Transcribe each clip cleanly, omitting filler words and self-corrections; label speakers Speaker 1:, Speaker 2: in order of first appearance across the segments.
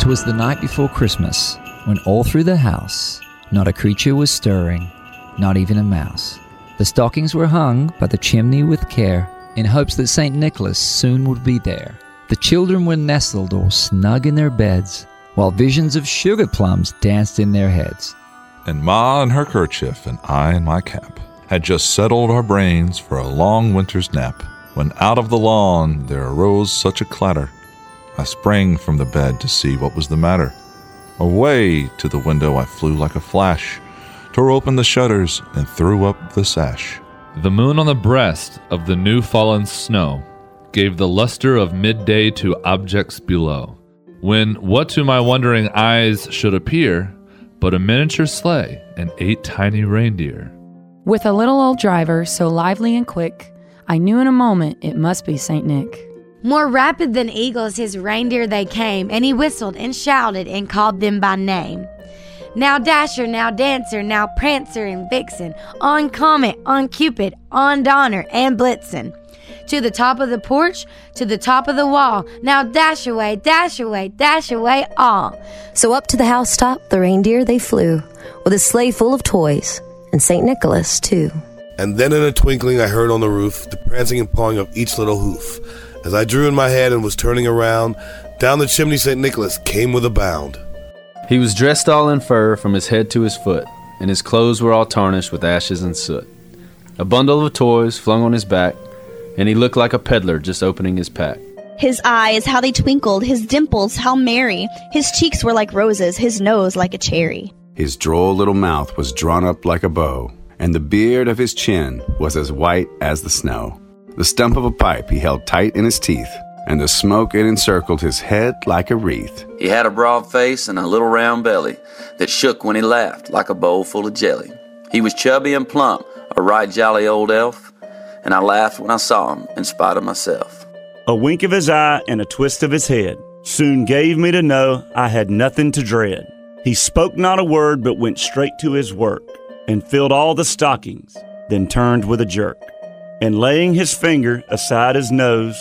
Speaker 1: 'Twas the night before Christmas, when all through the house not a creature was stirring, not even a mouse. The stockings were hung by the chimney with care, in hopes that St. Nicholas soon would be there. The children were nestled all snug in their beds, while visions of sugar plums danced in their heads.
Speaker 2: And Ma in her kerchief and I in my cap had just settled our brains for a long winter's nap, when out of the lawn there arose such a clatter. I sprang from the bed to see what was the matter. Away to the window I flew like a flash, tore open the shutters and threw up the sash.
Speaker 3: The moon on the breast of the new fallen snow gave the luster of midday to objects below, when what to my wondering eyes should appear but a miniature sleigh and 8 tiny reindeer.
Speaker 4: With a little old driver so lively and quick, I knew in a moment it must be St. Nick.
Speaker 5: More rapid than eagles his reindeer they came, and he whistled and shouted and called them by name. Now Dasher, now Dancer, now Prancer and Vixen, on Comet, on Cupid, on Donner and Blitzen. To the top of the porch, to the top of the wall, now dash away, dash away, dash away all.
Speaker 6: So up to the housetop the reindeer they flew, with a sleigh full of toys, and St. Nicholas too.
Speaker 7: And then in a twinkling I heard on the roof the prancing and pawing of each little hoof. As I drew in my head and was turning around, down the chimney St. Nicholas came with a bound.
Speaker 8: He was dressed all in fur from his head to his foot, and his clothes were all tarnished with ashes and soot. A bundle of toys flung on his back, and he looked like a peddler just opening his pack.
Speaker 9: His eyes, how they twinkled, his dimples, how merry. His cheeks were like roses, his nose like a cherry.
Speaker 10: His droll little mouth was drawn up like a bow, and the beard of his chin was as white as the snow. The stump of a pipe he held tight in his teeth, and the smoke it encircled his head like a wreath.
Speaker 11: He had a broad face and a little round belly that shook when he laughed like a bowl full of jelly. He was chubby and plump, a right jolly old elf, and I laughed when I saw him in spite of myself.
Speaker 12: A wink of his eye and a twist of his head soon gave me to know I had nothing to dread. He spoke not a word but went straight to his work, and filled all the stockings, then turned with a jerk. And laying his finger aside his nose,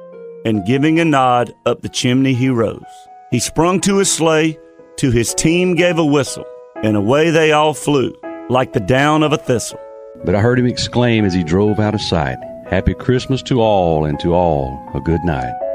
Speaker 12: and giving a nod up the chimney he rose. He sprung to his sleigh, to his team gave a whistle, and away they all flew, like the down of a thistle.
Speaker 13: But I heard him exclaim as he drove out of sight, "Happy Christmas to all, and to all a good night."